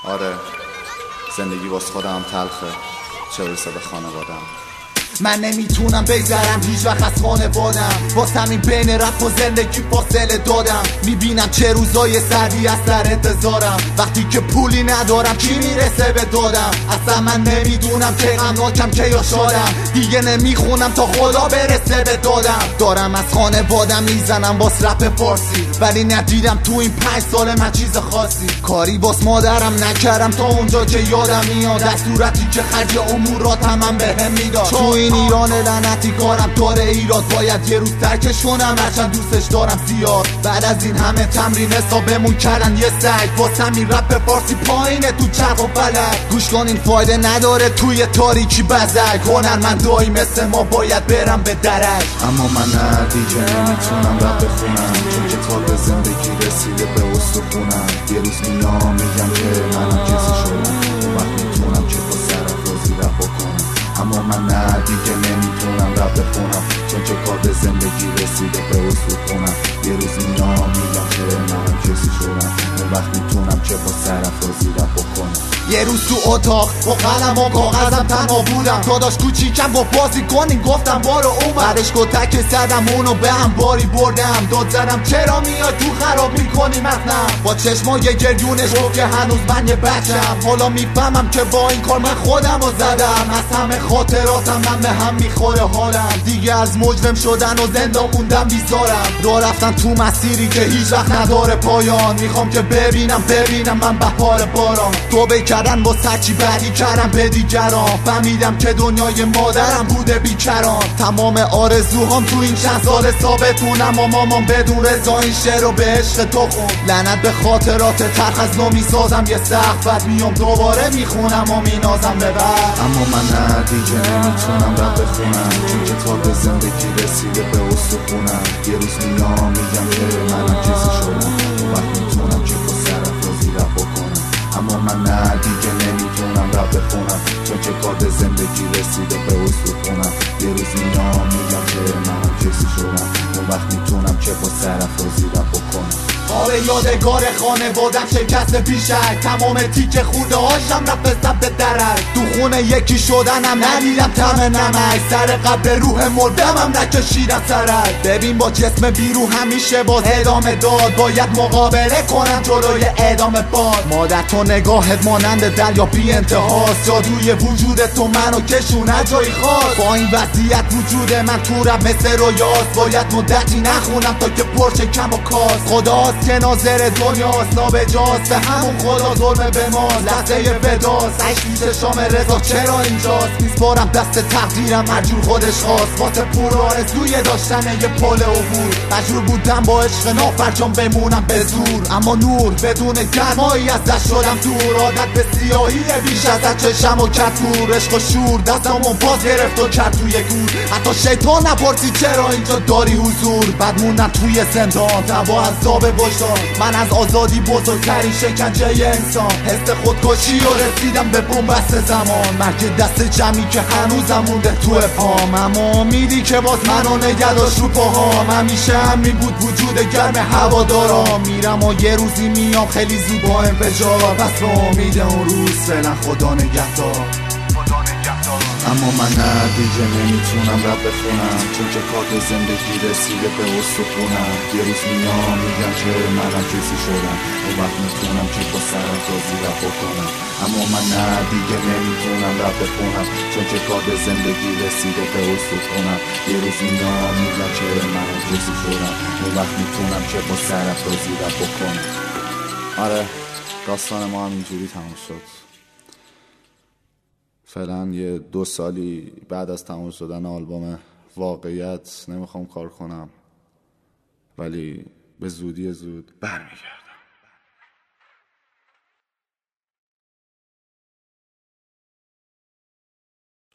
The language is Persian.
آره زندگی باز خودم تلخه، چه برسه به خانوادم. من نمیتونم بگذرم هیچ وقت از خانوادم، واسه همین بین رفت و زندگی فاصله دادم. میبینم چه روزای سردی از سر انتظارم، وقتی که پولی ندارم کی میرسه به دادم. اصلا من نمیدونم که غمناکم که یا شادم، دیگه نمیخونم تا خدا برسه به دادم. دارم از خانوادم میزنم باز رپ فارسی، ولی ندیدم تو این 5 سال من چیز خاصی. کاری باز مادرم نکردم تا اونجا که یادم میاد، در صورتی که خرج اموراتم من بهم میداد. تو این ایران لعنتی کارم داره ایراد، باید یه روز ترکش کنم هرچند دوستش دارم زیاد. بعد از این همه تمرین حسابمون کردن یه سگ، واسه همین رپ فارسی پایینه تو چرخ و فلک. گوش کن این فایده نداره توی تاریکی بزک، هنرمندایی مثل ما باید برم به درک. اما من نه دیگه نمیتونم رپ بخونم، چون که کار به زندگی رسیده به استخونم. یه روز میام میگم که منم کسی شدم، اون وقت میتونم که با سرافرازی رپ بکنم. اما من نه دیگه نمیتونم رپ بخونم، چون که کار به زندگی رسیده به استخونم. یه روز میام میگم که منم کسی شدم، اون وقت میتونم که با سرافرازی رپ بکنم. یه روز تو اتاق با قلم و کاغذم تنها بودم، داداش کوچیکم با بازی کنین گفتم بارو اومد. بعدش کتک زدم اونو به هم باری بردم، داد زدم چرا میاد تو خراب میکنی متنم. با چشمای گریونش گفت که هنوز من یه بچم، حالا میفهمم که با این کار من خودم رو زدم. از همه خاطراتم من به هم میخوره حالم، دیگه از مجرم شدن و زندان موندم بیزارم. راه رفتم تو مسیری که هیچ وقت نداره پایان، میخوام که ببینم من بهار باران. توبه کردن با سرچی بعدی کردم به دیگران، فهمیدم که دنیای مادرم بوده بیکران. تمام آرزوهام تو این چند سال ثابتونم، و مامان بدون رضا این شعر رو به عشق تو خون. لعنت به خاطرات تلخ از نو میسازم یه سقف، بعد میام دوباره میخونم و مینازم به بعد. اما من نه دیگه نمیتونم رپ بخونم، چون که کار به زندگی رسیده به استخونم. یه روز میام میگم که منم کسی شدم، اون وقت میتونم که با سرافرازی رپ بکنم. اما من نه دیگه نمیتونم رپ بخونم، چون که کار به زندگی رسیده به استخونم. یه روز میام میگم که منم کسی شدم، اون وقت میتونم که با سرافرازی رپ بکنم. آره یادگار خانوادم شکست بیشک، تمام تیکه خوده هاشم رفت ثبت درک. تو خونه یکی شدنم ندیدم طعم نمک، سر قبل روح مردمم نکشیدم سرک. ببین با جسم بیرو همیشه باز ادامه داد، باید مقابله کنم جلوی ادامه باد. مادر تو نگاهت مانند دریا بی انتهاست، جادوی وجود تو منو کشونه جایی خاص. با این وضعیت وجود من تو رب مثل رویاست، باید مدتی نخونم تا که پرچه کم و کاس. خداست که ناظر دنیاست نابجاست، به همون خدا ظلم به ماست، لحظه فداست. عشقی چشام رضا چرا اینجاست، میسپارم دست تقدیرم مجبور خودش خواست. واسه پول آرزوی داشتن یه پل عبور، مجبور بودم با عشق نافرجام بمونم به زور. اما نور بدون گرمایی ازش شدم دور، عادت به سیاهی بیش از چشم و کتور. عشق و شور دستامو باز گرفت و کرد توی گور، حتی شیطان نپرسی چرا اینجا داری حضور. بعد موندم توی زندان تبا عذاب وجدان، من از آزادی بزرگترین شکنجه انسان. حس خودکشی و رسیدم به بنبست زمان، مرگ دست جمعی که هنوزم مونده تو پام. اما امیدی که باز منو نگه داشت رو پاهام، همیشه همین بود وجود گرم هوادارام. میرم و یه روزی میام خیلی زود با انفجار، پس به امید اون روز فعلا خدا نگهدار. اما من نه دیگه نمیتونم رپ بخونم، چون که کار به زندگی رسیده به استخونم. یه روز میام میگم که منم کسی شدم، اون وقت میتونم که با سرافرازی رپ بکنم. اما من نه دیگه نمیتونم رپ بخونم، چون که کار به زندگی رسیده به استخونم. یه روز میام میگم که منم کسی شدم، اون وقت میتونم که با سرافرازی رپ بکنم. آره داستان ما هم اینجوری تموم شد. فعلا یه 2 سالی بعد از تموم شدن آلبوم واقعیت نمیخوام کار کنم، ولی به زودی زود برمیگردم.